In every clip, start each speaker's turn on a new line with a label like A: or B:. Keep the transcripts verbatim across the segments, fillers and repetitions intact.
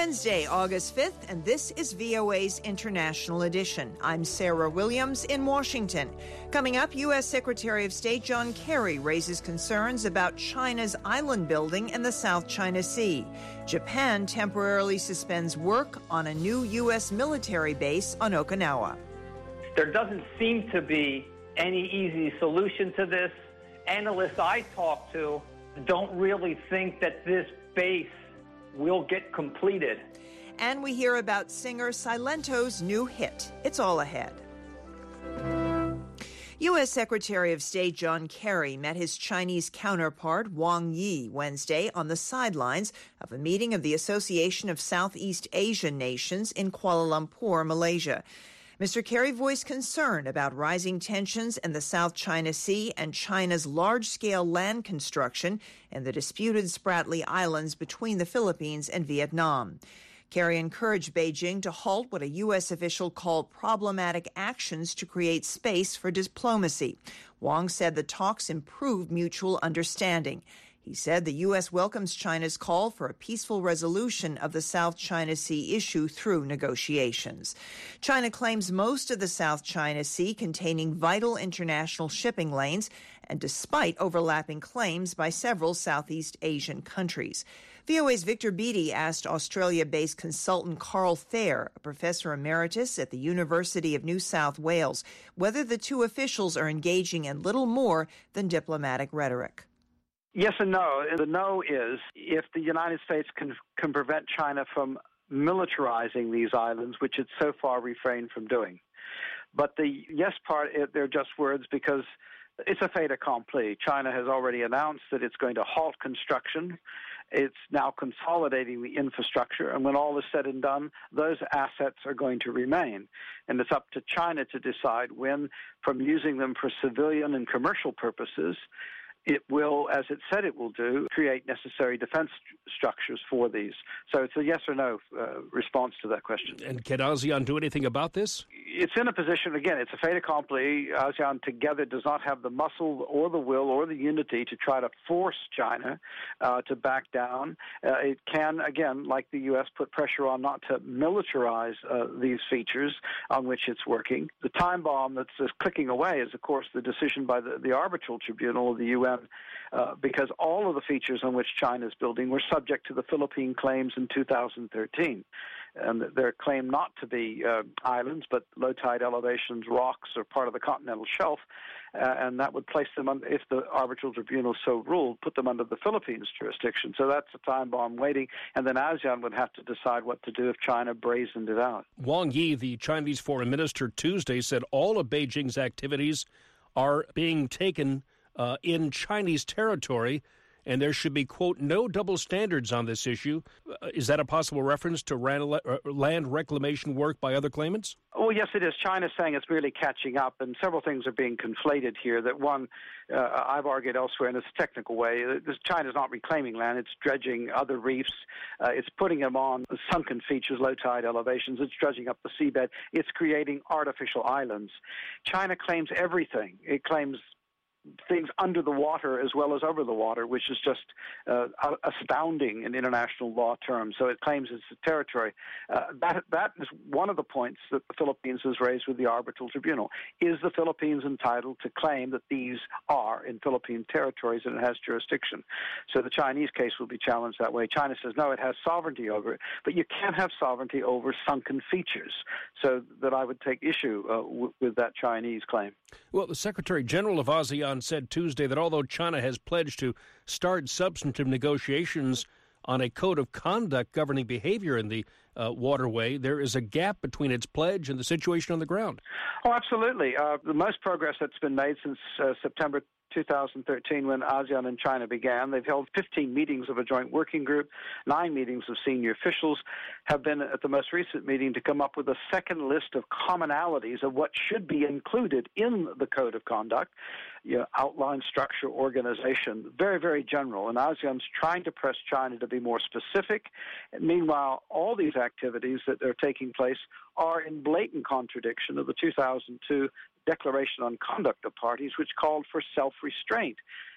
A: Wednesday, August fifth, and this is V O A's International Edition. I'm Sarah Williams in Washington. Coming up, U S. Secretary of State John Kerry raises concerns about China's island building in the South China Sea. Japan temporarily suspends work on a new U S military base on Okinawa.
B: There doesn't seem to be any easy solution to this. Analysts I talk to don't really think that this base will get completed.
A: And we hear about singer Silento's new hit. It's all ahead. U S. Secretary of State John Kerry met his Chinese counterpart Wang Yi Wednesday on the sidelines of a meeting of the Association of Southeast Asian Nations in Kuala Lumpur, Malaysia. Mister Kerry voiced concern about rising tensions in the South China Sea and China's large-scale land construction in the disputed Spratly Islands between the Philippines and Vietnam. Kerry encouraged Beijing to halt what a U S official called problematic actions to create space for diplomacy. Wang said the talks improved mutual understanding. He said the U S welcomes China's call for a peaceful resolution of the South China Sea issue through negotiations. China claims most of the South China Sea containing vital international shipping lanes, and despite overlapping claims by several Southeast Asian countries. V O A's Victor Beattie asked Australia-based consultant Carl Thayer, a professor emeritus at the University of New South Wales, whether the two officials are engaging in little more than diplomatic rhetoric.
C: Yes and no. The no is if the United States can can prevent China from militarizing these islands, which it's so far refrained from doing. But the yes part, they're just words because it's a fait accompli. China has already announced that it's going to halt construction. It's now consolidating the infrastructure, and when all is said and done, those assets are going to remain. And it's up to China to decide when, from using them for civilian and commercial purposes, it will, as it said it will do, create necessary defense st- structures for these. So it's a yes or no uh, response to that question.
D: And can ASEAN do anything about this?
C: It's in a position, again, it's a fait accompli. ASEAN together does not have the muscle or the will or the unity to try to force China uh, to back down. Uh, it can, again, like the U S, put pressure on not to militarize uh, these features on which it's working. The time bomb that's just clicking away is, of course, the decision by the, the arbitral tribunal of the U N, uh, because all of the features on which China is building were subject to the Philippine claims in two thousand thirteen. And their claim not to be uh, islands, but low-tide elevations, rocks, or part of the continental shelf, uh, and that would place them, under, if the arbitral tribunal so ruled, put them under the Philippines jurisdiction. So that's a time bomb waiting, and then ASEAN would have to decide what to do if China brazened it out.
D: Wang Yi, the Chinese foreign minister, Tuesday said all of Beijing's activities are being taken uh, in Chinese territory, and there should be, quote, no double standards on this issue. Uh, is that a possible reference to ran- uh, land reclamation work by other claimants?
C: Well, yes, it is. China's saying it's really catching up, and several things are being conflated here. That one, uh, I've argued elsewhere in this technical way, this, China's not reclaiming land. It's dredging other reefs. Uh, it's putting them on sunken features, low-tide elevations. It's dredging up the seabed. It's creating artificial islands. China claims everything. It claims things under the water as well as over the water, which is just uh, astounding in international law terms. So it claims it's a territory. Uh, that that is one of the points that the Philippines has raised with the arbitral tribunal. Is the Philippines entitled to claim that these are in Philippine territories and it has jurisdiction? So the Chinese case will be challenged that way. China says, no, it has sovereignty over it, but you can't have sovereignty over sunken features. So that I would take issue uh, w- with that Chinese claim.
D: Well, the Secretary General of ASEAN said Tuesday that although China has pledged to start substantive negotiations on a code of conduct governing behavior in the uh, waterway, there is a gap between its pledge and the situation on the ground.
C: Oh, absolutely. Uh, the most progress that's been made since uh, September two thousand thirteen, when ASEAN and China began. They've held fifteen meetings of a joint working group, nine meetings of senior officials, have been at the most recent meeting to come up with a second list of commonalities of what should be included in the code of conduct. You know, outline, structure, organization, very, very general. And ASEAN's trying to press China to be more specific. And meanwhile, all these activities that are taking place are in blatant contradiction of the two thousand two Declaration on Conduct of Parties, which called for self-restraint.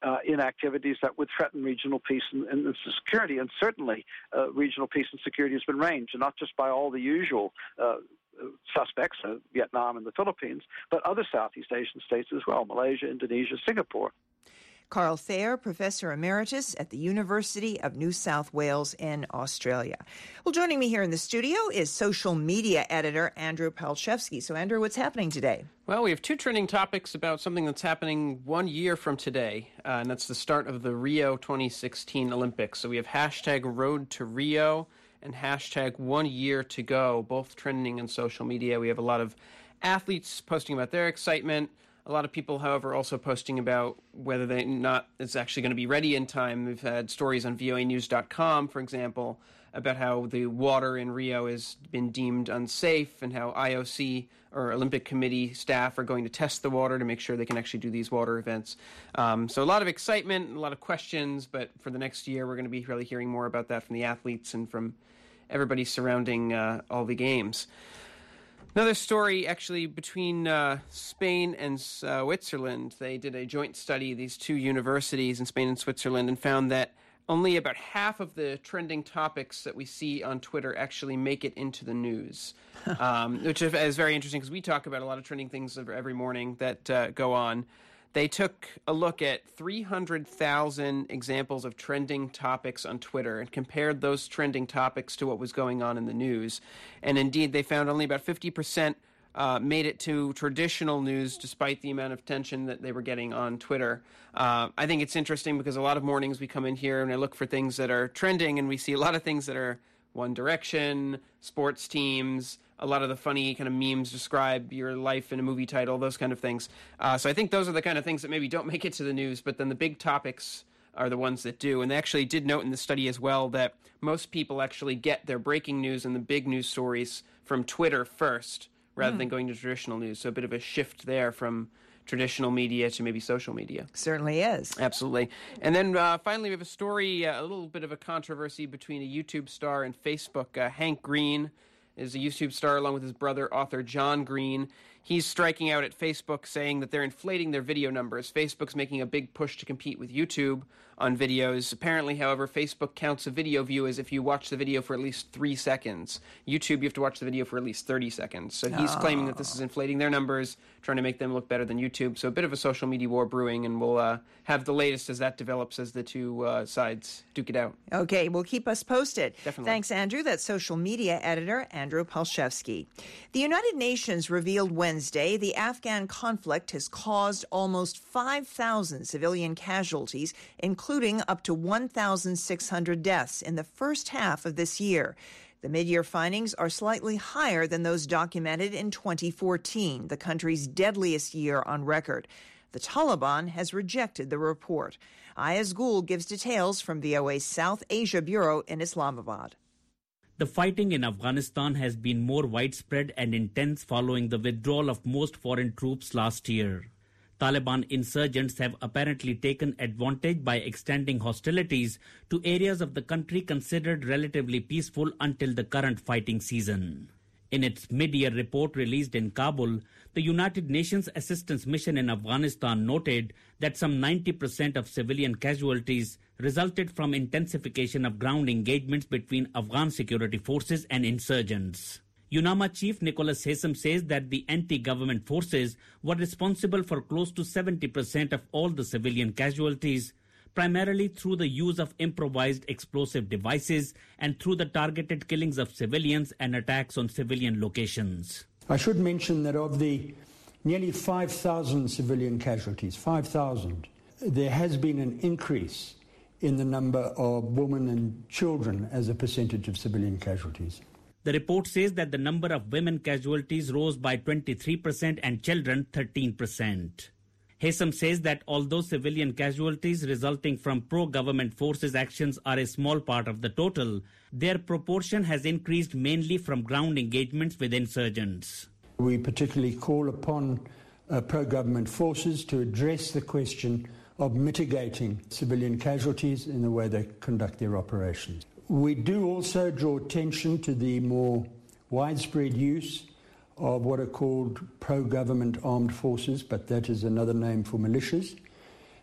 C: uh, in activities that would threaten regional peace and, and security. And certainly uh, regional peace and security has been ranged, and not just by all the usual uh, suspects, uh, Vietnam and the Philippines, but other Southeast Asian states as well, Malaysia, Indonesia, Singapore.
A: Carl Thayer, Professor Emeritus at the University of New South Wales in Australia. Well, joining me here in the studio is social media editor Andrew Palczewski. So, Andrew, what's happening today?
E: Well, we have two trending topics about something that's happening one year from today, uh, and that's the start of the Rio twenty sixteen Olympics. So we have hashtag Road to Rio and hashtag One Year to Go, both trending on social media. We have a lot of athletes posting about their excitement. A lot of people, however, also posting about whether they not it's actually going to be ready in time. We've had stories on V O A news dot com, for example, about how the water in Rio has been deemed unsafe and how I O C or Olympic Committee staff are going to test the water to make sure they can actually do these water events. Um, so a lot of excitement, a lot of questions, but for the next year, we're going to be really hearing more about that from the athletes and from everybody surrounding uh, all the games. Another story, actually, between uh, Spain and uh, Switzerland. They did a joint study, these two universities in Spain and Switzerland, and found that only about half of the trending topics that we see on Twitter actually make it into the news, um, which is very interesting because we talk about a lot of trending things every morning that uh, go on. They took a look at three hundred thousand examples of trending topics on Twitter and compared those trending topics to what was going on in the news. And indeed, they found only about fifty percent uh, made it to traditional news despite the amount of attention that they were getting on Twitter. Uh, I think it's interesting because a lot of mornings we come in here and I look for things that are trending, and we see a lot of things that are One Direction, sports teams, a lot of the funny kind of memes describe your life in a movie title, those kind of things. Uh, so I think those are the kind of things that maybe don't make it to the news, but then the big topics are the ones that do. And they actually did note in the study as well that most people actually get their breaking news and the big news stories from Twitter first, rather mm. than going to traditional news. So a bit of a shift there from traditional media to maybe social media.
A: Certainly is.
E: Absolutely. And then uh, finally, we have a story, uh, a little bit of a controversy between a YouTube star and Facebook. Uh, Hank Green is a YouTube star along with his brother, author John Green. He's striking out at Facebook, saying that they're inflating their video numbers. Facebook's making a big push to compete with YouTube on videos. Apparently, however, Facebook counts a video view as if you watch the video for at least three seconds. YouTube, you have to watch the video for at least thirty seconds. So he's oh. claiming that this is inflating their numbers, trying to make them look better than YouTube. So a bit of a social media war brewing, and we'll uh, have the latest as that develops as the two uh, sides duke it out.
A: Okay, well, keep us posted.
E: Definitely.
A: Thanks, Andrew. That's social media editor Andrew Palczewski. The United Nations revealed Wednesday the Afghan conflict has caused almost five thousand civilian casualties, including up to one thousand six hundred deaths in the first half of this year. The mid-year findings are slightly higher than those documented in twenty fourteen, the country's deadliest year on record. The Taliban has rejected the report. Ayaz Gul gives details from V O A's South Asia Bureau in Islamabad.
F: The fighting in Afghanistan has been more widespread and intense following the withdrawal of most foreign troops last year. Taliban insurgents have apparently taken advantage by extending hostilities to areas of the country considered relatively peaceful until the current fighting season. In its mid-year report released in Kabul, the United Nations Assistance Mission in Afghanistan noted that some ninety percent of civilian casualties resulted from intensification of ground engagements between Afghan security forces and insurgents. UNAMA Chief Nicholas Haysom says that the anti-government forces were responsible for close to seventy percent of all the civilian casualties, primarily through the use of improvised explosive devices and through the targeted killings of civilians and attacks on civilian locations.
G: I should mention that of the nearly five thousand civilian casualties, five thousand, there has been an increase in the number of women and children as a percentage of civilian casualties.
F: The report says that the number of women casualties rose by twenty-three percent and children thirteen percent. Haysom says that although civilian casualties resulting from pro-government forces' actions are a small part of the total, their proportion has increased mainly from ground engagements with insurgents.
G: We particularly call upon uh, pro-government forces to address the question of mitigating civilian casualties in the way they conduct their operations. We do also draw attention to the more widespread use of what are called pro-government armed forces, but that is another name for militias.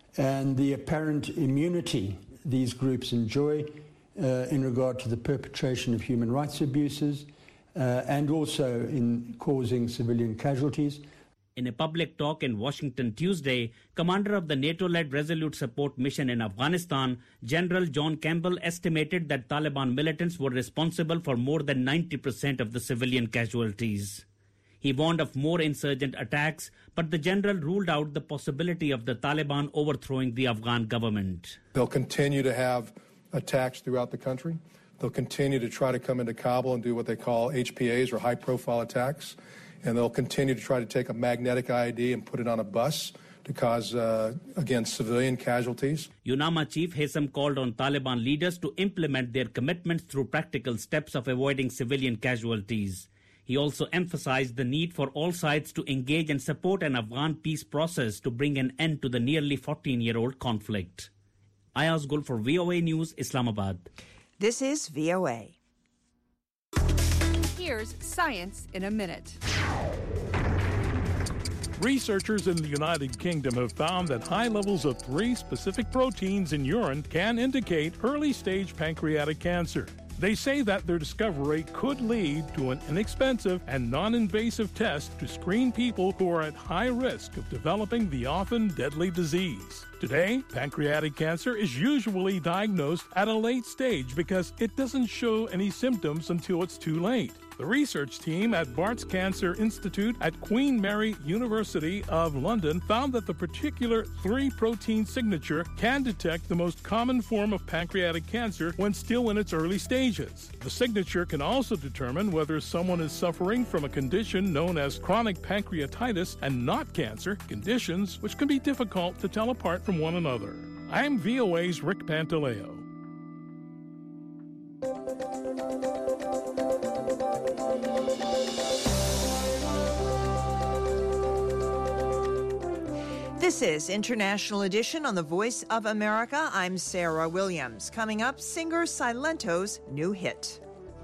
G: and the apparent immunity these groups enjoy uh, in regard to the perpetration of human rights abuses uh, and also in causing civilian casualties.
F: In a public talk in Washington Tuesday, commander of the NATO-led Resolute Support Mission in Afghanistan, General John Campbell, estimated that Taliban militants were responsible for more than ninety percent of the civilian casualties. He warned of more insurgent attacks, but the general ruled out the possibility of the Taliban overthrowing the Afghan government.
H: They'll continue to have attacks throughout the country. They'll continue to try to come into Kabul and do what they call H P As, or high-profile attacks. And they'll continue to try to take a magnetic I E D and put it on a bus to cause, uh, again, civilian casualties.
F: UNAMA Chief Haytham called on Taliban leaders to implement their commitments through practical steps of avoiding civilian casualties. He also emphasized the need for all sides to engage and support an Afghan peace process to bring an end to the nearly fourteen-year-old conflict. Ayaz Gul for V O A News, Islamabad.
A: This is V O A.
I: Here's Science in a Minute.
J: Researchers in the United Kingdom have found that high levels of three specific proteins in urine can indicate early-stage pancreatic cancer. They say that their discovery could lead to an inexpensive and non-invasive test to screen people who are at high risk of developing the often deadly disease. Today, pancreatic cancer is usually diagnosed at a late stage because it doesn't show any symptoms until it's too late. The research team at Barts Cancer Institute at Queen Mary University of London found that the particular three-protein signature can detect the most common form of pancreatic cancer when still in its early stages. The signature can also determine whether someone is suffering from a condition known as chronic pancreatitis and not cancer, conditions which can be difficult to tell apart from one another. I'm V O A's Rick Pantaleo.
A: This is International Edition on the Voice of America. I'm Sarah Williams. Coming up, singer Silento's new hit.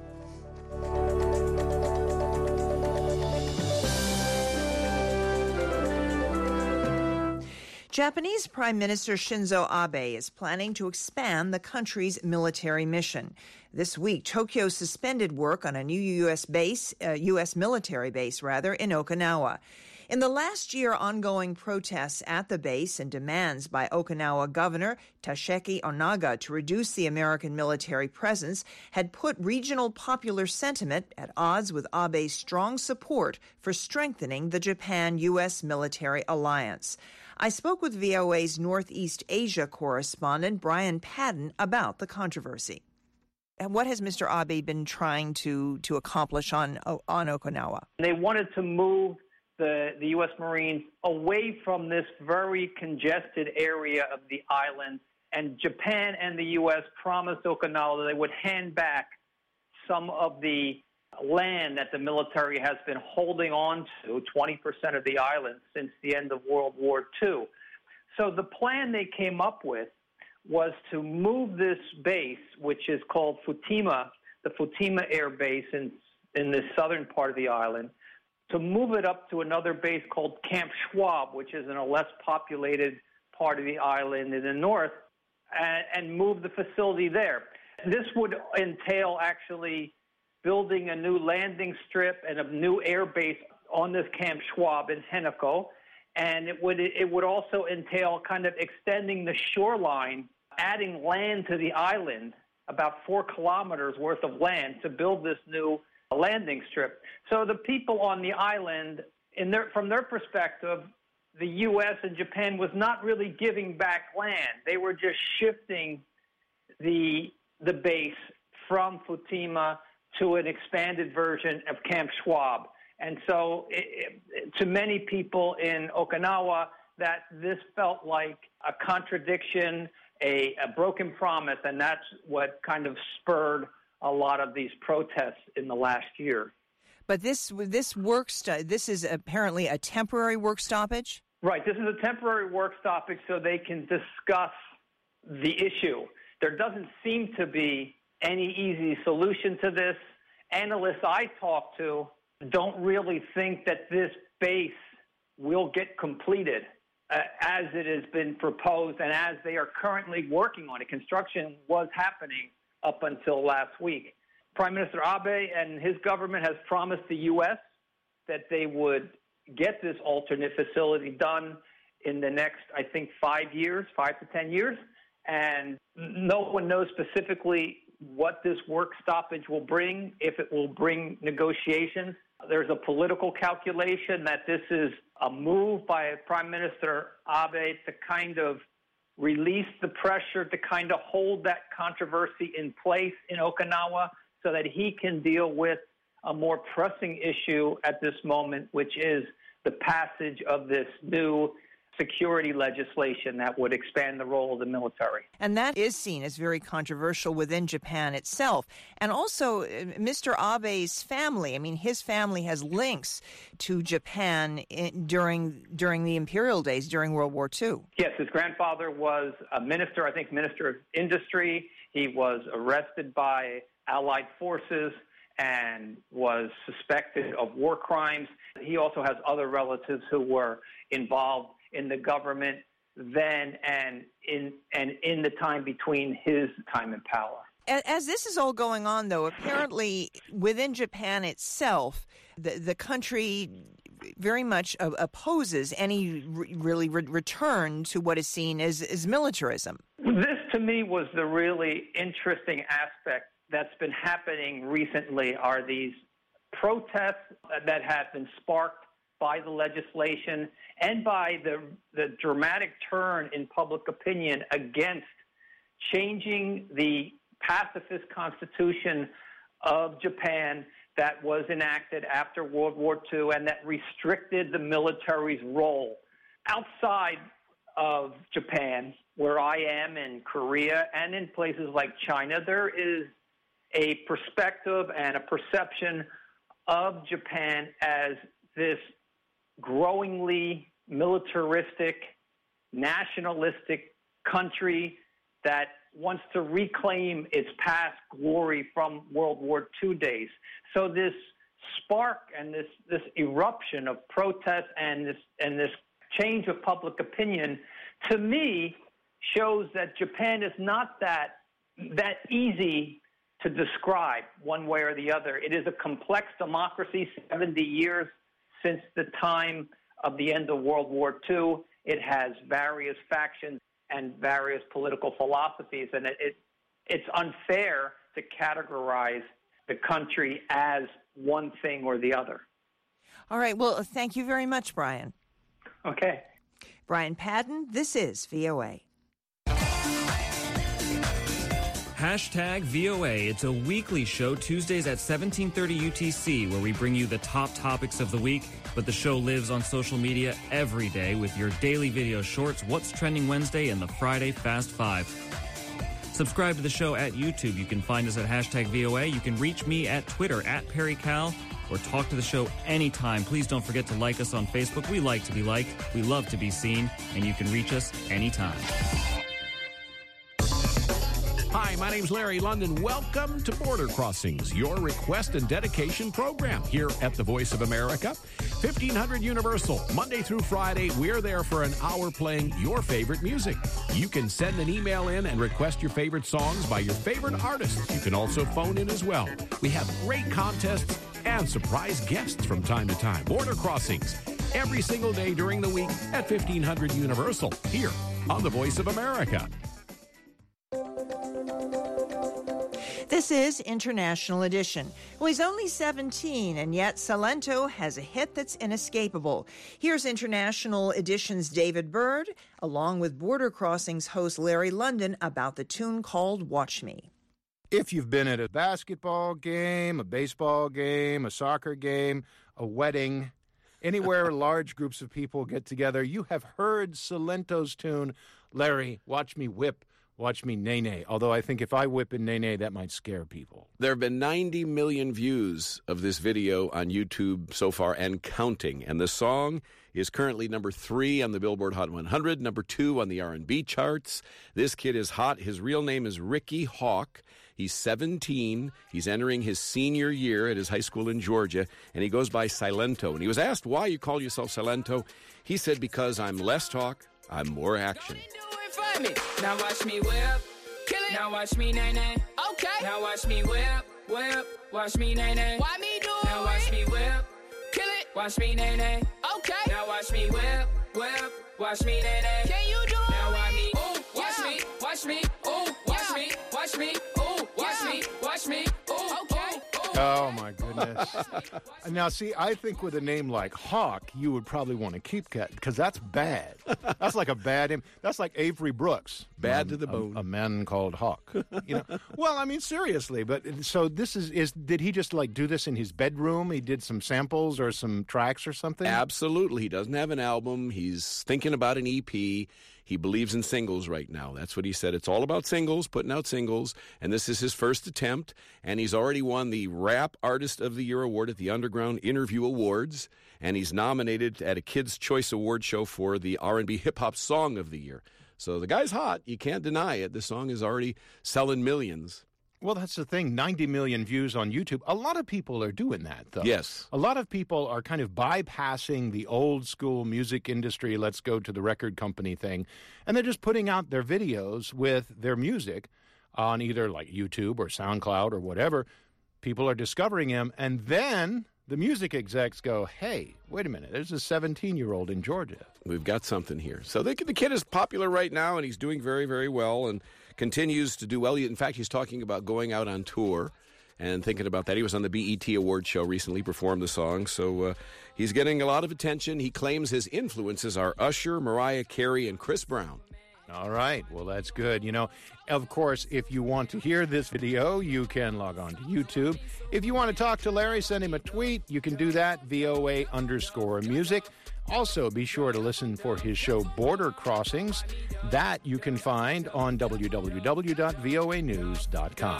A: Japanese Prime Minister Shinzo Abe is planning to expand the country's military mission. This week, Tokyo suspended work on a new U S base, uh, U S military base, rather, in Okinawa. In the last year, ongoing protests at the base and demands by Okinawa Governor Tasheki Onaga to reduce the American military presence had put regional popular sentiment at odds with Abe's strong support for strengthening the Japan-U S military alliance. I spoke with V O A's Northeast Asia correspondent Brian Padden about the controversy. And what has Mister Abe been trying to, to accomplish on, on Okinawa?
B: They wanted to move the, the U S Marines away from this very congested area of the island, and Japan and the U S promised Okinawa that they would hand back some of the land that the military has been holding on to, twenty percent of the island, since the end of World War Two. So the plan they came up with was to move this base, which is called Futima, the Futima Air Base in, in the southern part of the island, to move it up to another base called Camp Schwab, which is in a less populated part of the island in the north, and, and move the facility there. This would entail actually building a new landing strip and a new air base on this Camp Schwab in Henoko, and it would it would also entail kind of extending the shoreline, adding land to the island, about four kilometers worth of land, to build this new landing strip. So the people on the island, in their, from their perspective, the U S and Japan was not really giving back land. They were just shifting the the base from Futima to an expanded version of Camp Schwab. And so it, it, to many people in Okinawa, that this felt like a contradiction, a, a broken promise, and that's what kind of spurred a lot of these protests in the last year.
A: But this this work st- this is apparently a temporary work stoppage?
B: Right. This is a temporary work stoppage so they can discuss the issue. There doesn't seem to be any easy solution to this. Analysts I talk to don't really think that this base will get completed. uh, as it has been proposed and as they are currently working on it. Construction was happening up until last week. Prime Minister Abe and his government has promised the U S that they would get this alternate facility done in the next, I think, five years, five to ten years. And no one knows specifically what this work stoppage will bring, if it will bring negotiations. There's a political calculation that this is a move by Prime Minister Abe to kind of release the pressure, to kind of hold that controversy in place in Okinawa so that he can deal with a more pressing issue at this moment, which is the passage of this new security legislation that would expand the role of the military.
A: And that is seen as very controversial within Japan itself. And also, Mister Abe's family, I mean, his family has links to Japan in, during during the imperial days, during World War Two.
B: Yes, his grandfather was a minister, I think minister of industry. He was arrested by Allied forces and was suspected of war crimes. He also has other relatives who were involved in the government then and in and in the time between his time in power.
A: As this is all going on, though, apparently within Japan itself, the, the country very much opposes any re- really re- return to what is seen as, as militarism.
B: This, to me, was the really interesting aspect that's been happening recently, are these protests that have been sparked by the legislation and by the, the dramatic turn in public opinion against changing the pacifist constitution of Japan that was enacted after World War Two and that restricted the military's role. Outside of Japan, where I am, in Korea, and in places like China, there is a perspective and a perception of Japan as this growingly militaristic, nationalistic country that wants to reclaim its past glory from World War Two days. So this spark and this, this eruption of protest and this and this change of public opinion, to me, shows that Japan is not that that easy to describe one way or the other. It is a complex democracy, seventy years since the time of the end of World War Two. It has various factions and various political philosophies, and it, it it's unfair to categorize the country as one thing or the other.
A: All right. Well, thank you very much, Brian.
B: Okay.
A: Brian Padden, this is V O A.
K: Hashtag V O A. It's a weekly show, Tuesdays at seventeen thirty U T C, where we bring you the top topics of the week. But the show lives on social media every day with your daily video shorts, What's Trending Wednesday, and the Friday Fast Five. Subscribe to the show at YouTube. You can find us at hashtag V O A. You can reach me at Twitter, at Perry Cal, or talk to the show anytime. Please don't forget to like us on Facebook. We like to be liked. We love to be seen. And you can reach us anytime.
L: Hi, my name's Larry London. Welcome to Border Crossings, your request and dedication program here at the Voice of America. fifteen hundred Universal, Monday through Friday, we're there for an hour playing your favorite music. You can send an email in and request your favorite songs by your favorite artists. You can also phone in as well. We have great contests and surprise guests from time to time. Border Crossings, every single day during the week at fifteen hundred Universal, here on the Voice of America.
A: This is International Edition. Well, he's only seventeen, and yet Salento has a hit that's inescapable. Here's International Edition's David Byrd, along with Border Crossings host Larry London, about the tune called Watch Me.
M: If you've been at a basketball game, a baseball game, a soccer game, a wedding, anywhere large groups of people get together, you have heard Salento's tune, Larry, Watch Me Whip, Watch me nay-nay. Although I think if I whip in nay-nay, that might scare people.
N: There have been ninety million views of this video on YouTube so far and counting. And the song is currently number three on the Billboard Hot one hundred, number two on the R and B charts. This kid is hot. His real name is Ricky Hawk. He's seventeen. He's entering his senior year at his high school in Georgia, and he goes by Silento. And he was asked why you call yourself Silento. He said, because I'm less talk, I'm more action.
O: Now watch me whip, kill it. Now watch me nay nay. Okay. Now watch me whip, whip. Watch me nay nay. Why me do it? Now watch me whip, kill it. Watch me nay nay. Okay. Now watch me whip, whip. Watch me nay nay. Can you do it? Now watch me, ooh, watch me, watch me, ooh, watch me, watch me, ooh, watch me, watch me, ooh, okay.
M: Oh, my goodness. Now, see, I think with a name like Hawk, you would probably want to keep that because that's bad. That's like a bad name. That's like Avery Brooks.
N: Bad
M: um,
N: to the bone.
M: A, a man called Hawk. You know. Well, I mean, seriously. But so this is, is, did he just like do this in his bedroom? He did some samples or some tracks or something?
N: Absolutely. He doesn't have an album. He's thinking about an E P. He believes in singles right now. That's what he said. It's all about singles, putting out singles, and this is his first attempt, and he's already won the Rap Artist of the Year award at the Underground Interview Awards, and he's nominated at a Kids' Choice Award show for the R and B Hip Hop Song of the Year. So the guy's hot. You can't deny it. The song is already selling millions.
M: Well, that's the thing, ninety million views on YouTube. A lot of people are doing that, though.
N: Yes.
M: A lot of people are kind of bypassing the old-school music industry, let's go to the record company thing, and they're just putting out their videos with their music on either, like, YouTube or SoundCloud or whatever. People are discovering him, and then the music execs go, hey, wait a minute, there's a seventeen-year-old in Georgia.
N: We've got something here. So the, the kid is popular right now, and he's doing very, very well, and continues to do well. In fact, he's talking about going out on tour and thinking about that. He was on the B E T Award show recently, performed the song. So uh, he's getting a lot of attention. He claims his influences are Usher, Mariah Carey, and Chris Brown.
M: All right. Well, that's good. You know, of course, if you want to hear this video, you can log on to YouTube. If you want to talk to Larry, send him a tweet. You can do that, V O A underscore music. Also, be sure to listen for his show Border Crossings. That you can find on w w w dot v o a news dot com.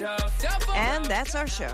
A: And that's our show.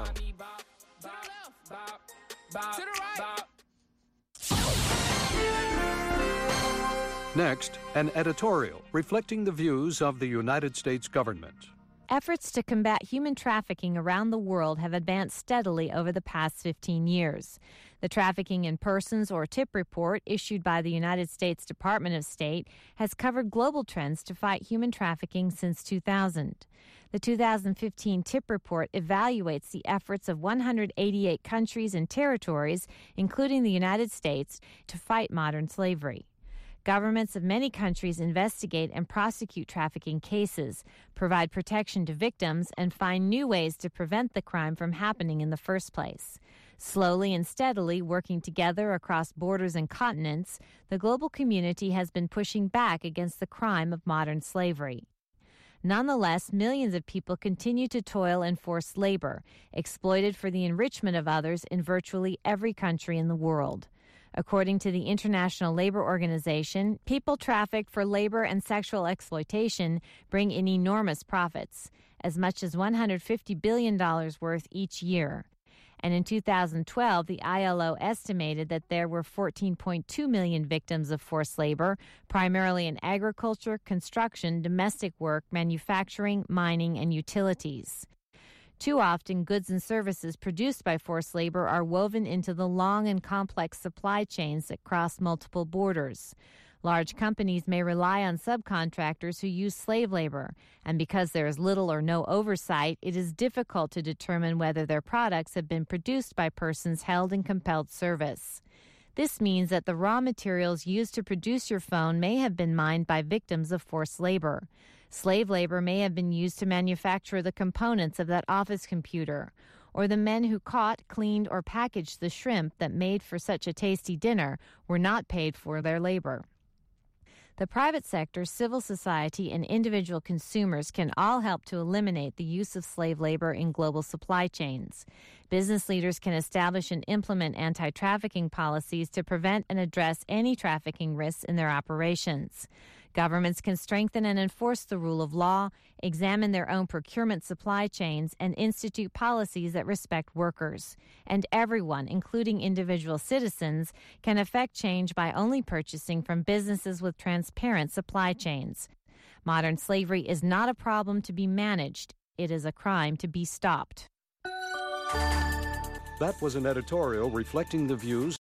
P: Next, an editorial reflecting the views of the United States government.
Q: Efforts to combat human trafficking around the world have advanced steadily over the past fifteen years. The Trafficking in Persons or TIP report issued by the United States Department of State has covered global trends to fight human trafficking since two thousand. The two thousand fifteen TIP report evaluates the efforts of one hundred eighty-eight countries and territories, including the United States, to fight modern slavery. Governments of many countries investigate and prosecute trafficking cases, provide protection to victims, and find new ways to prevent the crime from happening in the first place. Slowly and steadily working together across borders and continents, the global community has been pushing back against the crime of modern slavery. Nonetheless, millions of people continue to toil in forced labor, exploited for the enrichment of others in virtually every country in the world. According to the International Labor Organization, people trafficked for labor and sexual exploitation bring in enormous profits, as much as one hundred fifty billion dollars worth each year. And in two thousand twelve, the I L O estimated that there were fourteen point two million victims of forced labor, primarily in agriculture, construction, domestic work, manufacturing, mining, and utilities. Too often, goods and services produced by forced labor are woven into the long and complex supply chains that cross multiple borders. Large companies may rely on subcontractors who use slave labor, and because there is little or no oversight, it is difficult to determine whether their products have been produced by persons held in compelled service. This means that the raw materials used to produce your phone may have been mined by victims of forced labor. Slave labor may have been used to manufacture the components of that office computer, or the men who caught, cleaned, or packaged the shrimp that made for such a tasty dinner were not paid for their labor. The private sector, civil society, and individual consumers can all help to eliminate the use of slave labor in global supply chains. Business leaders can establish and implement anti-trafficking policies to prevent and address any trafficking risks in their operations. Governments can strengthen and enforce the rule of law, examine their own procurement supply chains, and institute policies that respect workers. And everyone, including individual citizens, can affect change by only purchasing from businesses with transparent supply chains. Modern slavery is not a problem to be managed. It is a crime to be stopped.
P: That was an editorial reflecting the views